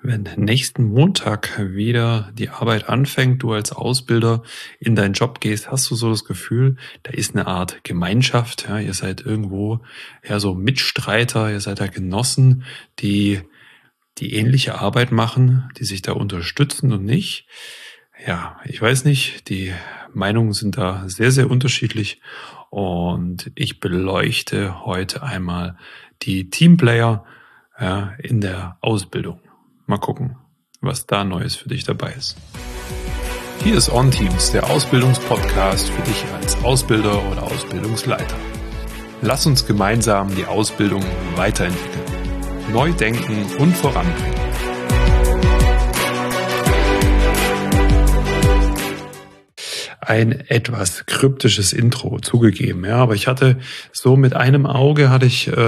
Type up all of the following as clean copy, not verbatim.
Wenn nächsten Montag wieder die Arbeit anfängt, du als Ausbilder in deinen Job gehst, hast du so das Gefühl, da ist eine Art Gemeinschaft, ja, ihr seid irgendwo ja so Mitstreiter, ihr seid da Genossen, die ähnliche Arbeit machen, die sich da unterstützen und nicht. Ja, ich weiß nicht, die Meinungen sind da sehr, sehr unterschiedlich und ich beleuchte heute einmal die Teamplayer, ja, in der Ausbildung. Mal gucken, was da Neues für dich dabei ist. Hier ist OnTeams, der Ausbildungspodcast für dich als Ausbilder oder Ausbildungsleiter. Lass uns gemeinsam die Ausbildung weiterentwickeln, neu denken und voranbringen. Ein etwas kryptisches Intro, zugegeben, ja, aber ich hatte so mit einem Auge hatte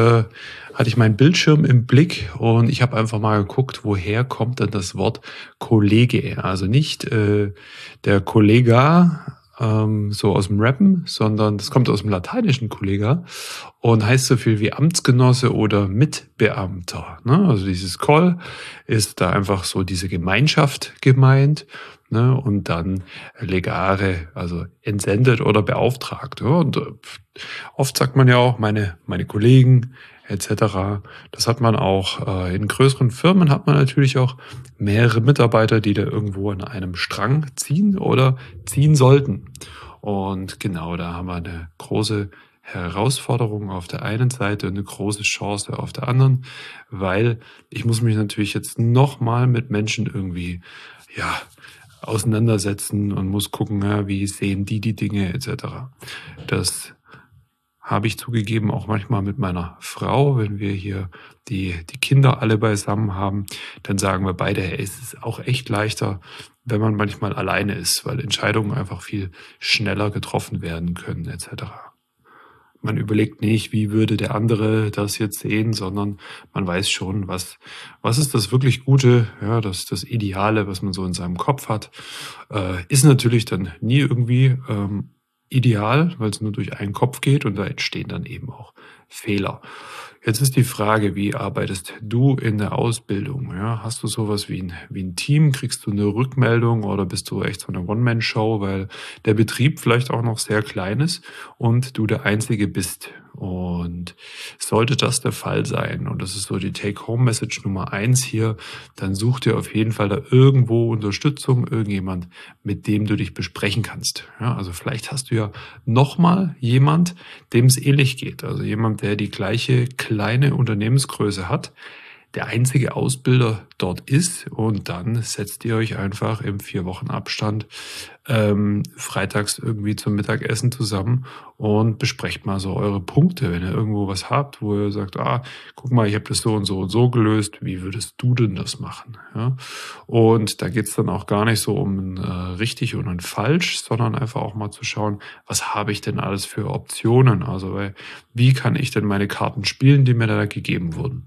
ich meinen Bildschirm im Blick und ich habe einfach mal geguckt, woher kommt denn das Wort Kollege? Also nicht der Kollega so aus dem Rappen, sondern das kommt aus dem lateinischen Kollega und heißt so viel wie Amtsgenosse oder Mitbeamter. Ne? Also dieses Call ist da einfach so diese Gemeinschaft gemeint. Ne, und dann legare, also entsendet oder beauftragt. Ja, und oft sagt man ja auch meine Kollegen etc. Das hat man auch in größeren Firmen hat man natürlich auch mehrere Mitarbeiter, die da irgendwo an einem Strang ziehen oder ziehen sollten. Und genau, da haben wir eine große Herausforderung auf der einen Seite und eine große Chance auf der anderen, weil ich muss mich natürlich jetzt nochmal mit Menschen irgendwie, ja, auseinandersetzen und muss gucken, ja, wie sehen die Dinge etc. Das habe ich zugegeben auch manchmal mit meiner Frau, wenn wir hier die Kinder alle beisammen haben, dann sagen wir beide, hey, es ist auch echt leichter, wenn man manchmal alleine ist, weil Entscheidungen einfach viel schneller getroffen werden können etc. Man überlegt nicht, wie würde der andere das jetzt sehen, sondern man weiß schon, was ist das wirklich Gute, ja, das Ideale, was man so in seinem Kopf hat. Ist natürlich dann nie irgendwie ideal, weil es nur durch einen Kopf geht und da entstehen dann eben auch Fehler. Jetzt ist die Frage, wie arbeitest du in der Ausbildung? Ja, hast du sowas wie ein Team? Kriegst du eine Rückmeldung oder bist du echt so eine One-Man-Show, weil der Betrieb vielleicht auch noch sehr klein ist und du der Einzige bist? Und sollte das der Fall sein, und das ist so die Take-Home-Message Nummer 1 hier, dann such dir auf jeden Fall da irgendwo Unterstützung, irgendjemand, mit dem du dich besprechen kannst. Ja, also vielleicht hast du ja nochmal jemand, dem es ähnlich geht. Also jemand, der die gleiche kleine Unternehmensgröße hat, der einzige Ausbilder dort ist und dann setzt ihr euch einfach im 4 Wochen Abstand freitags irgendwie zum Mittagessen zusammen und besprecht mal so eure Punkte, wenn ihr irgendwo was habt, wo ihr sagt, guck mal, ich habe das so und so gelöst, wie würdest du denn das machen? Ja? Und da geht's dann auch gar nicht so um ein richtig und ein falsch, sondern einfach auch mal zu schauen, was habe ich denn alles für Optionen? Also wie kann ich denn meine Karten spielen, die mir da gegeben wurden?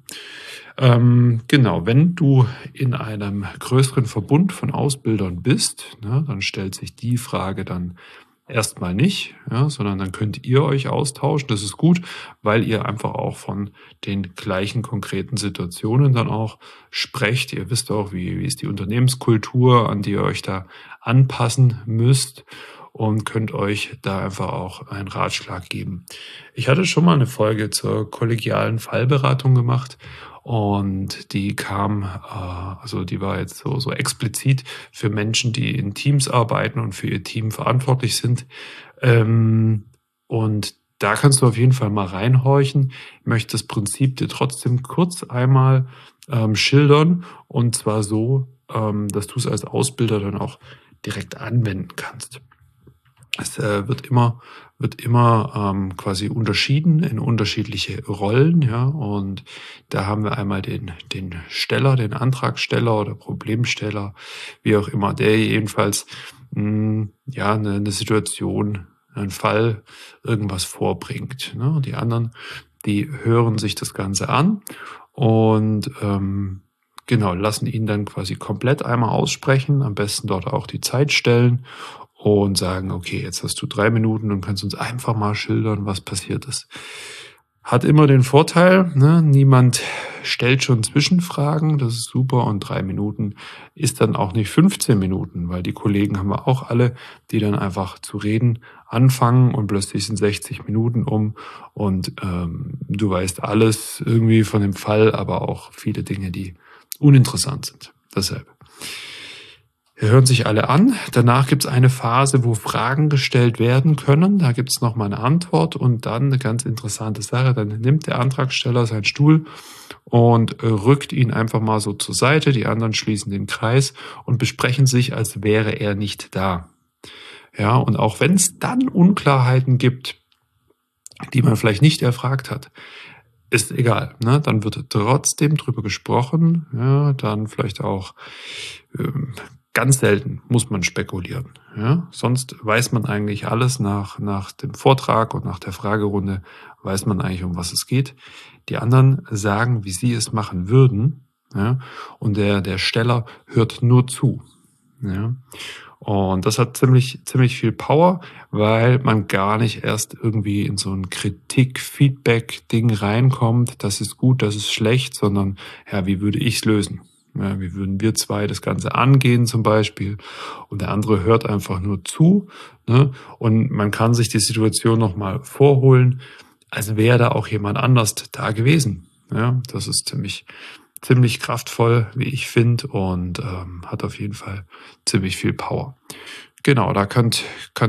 Genau, wenn du in einem größeren Verbund von Ausbildern bist, ne, dann stellt sich die Frage dann erstmal nicht, ja, sondern dann könnt ihr euch austauschen. Das ist gut, weil ihr einfach auch von den gleichen konkreten Situationen dann auch sprecht. Ihr wisst auch, wie ist die Unternehmenskultur, an die ihr euch da anpassen müsst und könnt euch da einfach auch einen Ratschlag geben. Ich hatte schon mal eine Folge zur kollegialen Fallberatung gemacht und die kam, also die war jetzt so explizit für Menschen, die in Teams arbeiten und für ihr Team verantwortlich sind. Und da kannst du auf jeden Fall mal reinhorchen. Ich möchte das Prinzip dir trotzdem kurz einmal schildern, und zwar so, dass du es als Ausbilder dann auch direkt anwenden kannst. Es wird immer quasi unterschieden in unterschiedliche Rollen, ja, und da haben wir einmal den Steller, den Antragsteller oder Problemsteller, wie auch immer, der jedenfalls ja eine Situation, einen Fall, irgendwas vorbringt, ne? Die anderen, die hören sich das Ganze an und genau, lassen ihn dann quasi komplett einmal aussprechen, am besten dort auch die Zeit stellen und sagen, okay, jetzt hast du 3 Minuten und kannst uns einfach mal schildern, was passiert ist. Hat immer den Vorteil, ne, niemand stellt schon Zwischenfragen, das ist super und 3 Minuten ist dann auch nicht 15 Minuten, weil die Kollegen haben wir auch alle, die dann einfach zu reden anfangen und plötzlich sind 60 Minuten um und du weißt alles irgendwie von dem Fall, aber auch viele Dinge, die uninteressant sind. Deshalb. Hören sich alle an. Danach gibt es eine Phase, wo Fragen gestellt werden können. Da gibt es nochmal eine Antwort und dann eine ganz interessante Sache. Dann nimmt der Antragsteller seinen Stuhl und rückt ihn einfach mal so zur Seite. Die anderen schließen den Kreis und besprechen sich, als wäre er nicht da. Ja, und auch wenn es dann Unklarheiten gibt, die man vielleicht nicht erfragt hat, ist egal. Ne? Dann wird trotzdem drüber gesprochen. Ja, dann vielleicht auch ganz selten muss man spekulieren. Ja? Sonst weiß man eigentlich alles nach dem Vortrag und nach der Fragerunde, weiß man eigentlich, um was es geht. Die anderen sagen, wie sie es machen würden. Ja? Und der Steller hört nur zu. Ja? Und das hat ziemlich viel Power, weil man gar nicht erst irgendwie in so ein Kritik-Feedback-Ding reinkommt, das ist gut, das ist schlecht, sondern ja, wie würde ich es lösen? Ja, wie würden wir zwei das Ganze angehen zum Beispiel? Und der andere hört einfach nur zu. Ne? Und man kann sich die Situation nochmal vorholen, als wäre da auch jemand anders da gewesen. Ja, das ist ziemlich kraftvoll, wie ich finde, und hat auf jeden Fall ziemlich viel Power. Genau, da kannst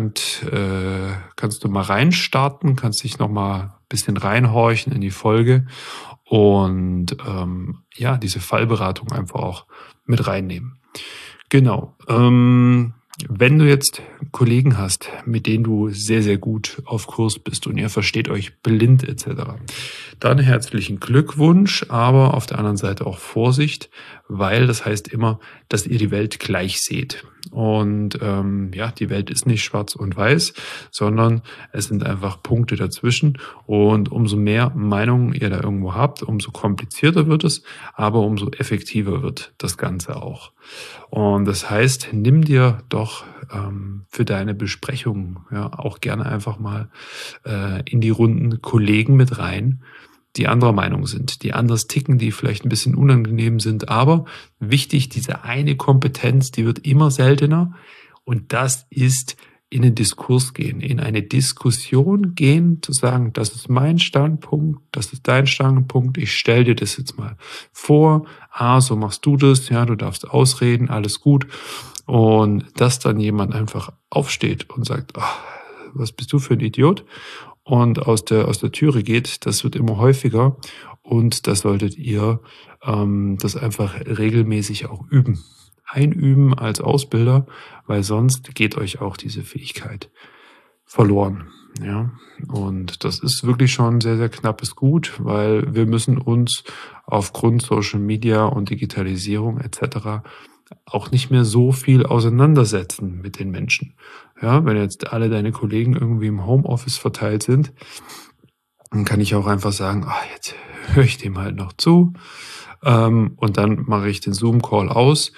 du mal reinstarten, kannst dich noch mal ein bisschen reinhorchen in die Folge und ja, diese Fallberatung einfach auch mit reinnehmen. Genau. Wenn du jetzt Kollegen hast, mit denen du sehr gut auf Kurs bist und ihr versteht euch blind etc., dann herzlichen Glückwunsch, aber auf der anderen Seite auch Vorsicht, weil das heißt immer, dass ihr die Welt gleich seht. Und ja, die Welt ist nicht schwarz und weiß, sondern es sind einfach Punkte dazwischen. Und umso mehr Meinungen ihr da irgendwo habt, umso komplizierter wird es, aber umso effektiver wird das Ganze auch. Und das heißt, nimm dir doch für deine Besprechung ja auch gerne einfach mal in die Runden Kollegen mit rein, die anderer Meinung sind, die anders ticken, die vielleicht ein bisschen unangenehm sind. Aber wichtig, diese eine Kompetenz, die wird immer seltener. Und das ist in den Diskurs gehen, in eine Diskussion gehen, zu sagen, das ist mein Standpunkt, das ist dein Standpunkt, ich stelle dir das jetzt mal vor, so machst du das, ja, du darfst ausreden, alles gut. Und dass dann jemand einfach aufsteht und sagt, was bist du für ein Idiot? Und aus der Türe geht, das wird immer häufiger und das solltet ihr das einfach regelmäßig auch üben. Einüben als Ausbilder, weil sonst geht euch auch diese Fähigkeit verloren. Ja, und das ist wirklich schon sehr knappes Gut, weil wir müssen uns aufgrund Social Media und Digitalisierung etc. auch nicht mehr so viel auseinandersetzen mit den Menschen. Ja, wenn jetzt alle deine Kollegen irgendwie im Homeoffice verteilt sind, dann kann ich auch einfach sagen, jetzt höre ich dem halt noch zu und dann mache ich den Zoom-Call aus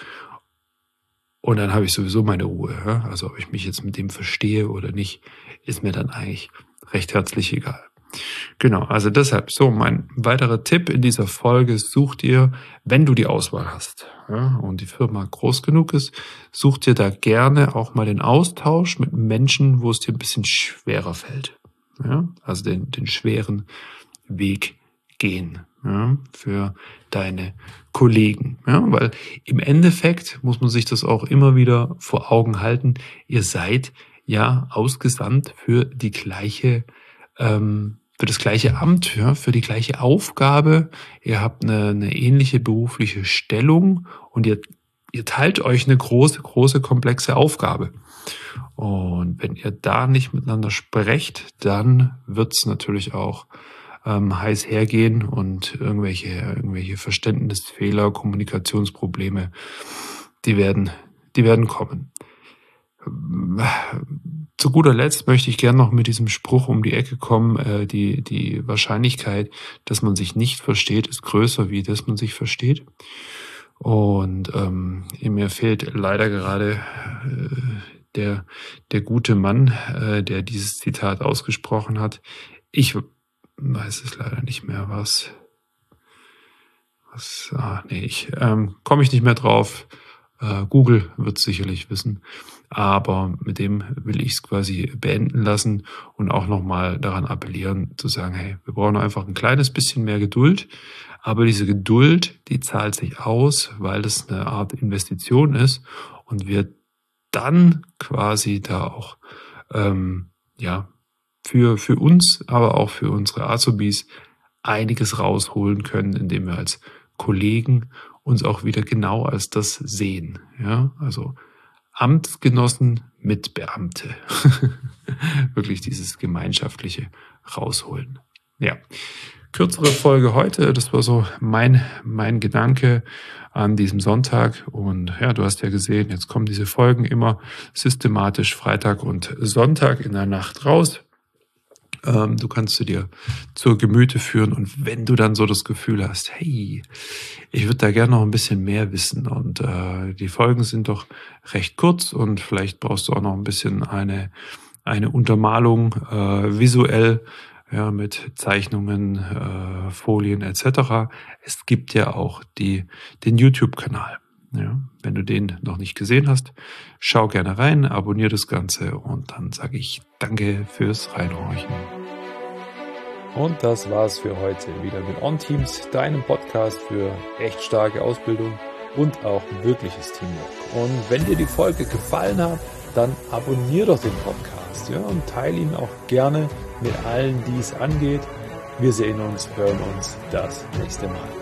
und dann habe ich sowieso meine Ruhe. Ja? Also ob ich mich jetzt mit dem verstehe oder nicht, ist mir dann eigentlich recht herzlich egal. Genau, also deshalb so mein weiterer Tipp in dieser Folge, such dir, wenn du die Auswahl hast, ja, und die Firma groß genug ist, such dir da gerne auch mal den Austausch mit Menschen, wo es dir ein bisschen schwerer fällt. Ja, also den schweren Weg gehen, ja, für deine Kollegen. Ja, weil im Endeffekt muss man sich das auch immer wieder vor Augen halten, ihr seid ja ausgesandt für die gleiche für das gleiche Amt, ja, für die gleiche Aufgabe. Ihr habt eine ähnliche berufliche Stellung und ihr teilt euch eine große, komplexe Aufgabe. Und wenn ihr da nicht miteinander sprecht, dann wird es natürlich auch heiß hergehen und irgendwelche Verständnisfehler, Kommunikationsprobleme, die werden kommen. Zu guter Letzt möchte ich gerne noch mit diesem Spruch um die Ecke kommen, die Wahrscheinlichkeit, dass man sich nicht versteht, ist größer, wie dass man sich versteht. Und mir fehlt leider gerade der gute Mann, der dieses Zitat ausgesprochen hat. Ich weiß es leider nicht mehr, komme ich nicht mehr drauf. Google wird es sicherlich wissen, aber mit dem will ich es quasi beenden lassen und auch nochmal daran appellieren, zu sagen, hey, wir brauchen einfach ein kleines bisschen mehr Geduld, aber diese Geduld, die zahlt sich aus, weil das eine Art Investition ist und wir dann quasi da auch für uns, aber auch für unsere Azubis einiges rausholen können, indem wir als Kollegen uns auch wieder genau als das sehen. Ja, also Amtsgenossen mit Beamte. Wirklich dieses Gemeinschaftliche rausholen. Ja, kürzere Folge heute. Das war so mein Gedanke an diesem Sonntag. Und ja, du hast ja gesehen, jetzt kommen diese Folgen immer systematisch Freitag und Sonntag in der Nacht raus. Du kannst sie dir zur Gemüte führen und wenn du dann so das Gefühl hast, hey, ich würde da gerne noch ein bisschen mehr wissen und die Folgen sind doch recht kurz und vielleicht brauchst du auch noch ein bisschen eine Untermalung visuell, ja, mit Zeichnungen, Folien etc. Es gibt ja auch den YouTube-Kanal. Ja, wenn du den noch nicht gesehen hast, schau gerne rein, abonniere das Ganze und dann sage ich danke fürs Reinhorchen. Und das war's für heute wieder mit OnTeams, deinem Podcast für echt starke Ausbildung und auch wirkliches Teamwork. Und wenn dir die Folge gefallen hat, dann abonniere doch den Podcast, ja, und teile ihn auch gerne mit allen, die es angeht. Wir sehen uns, hören uns das nächste Mal.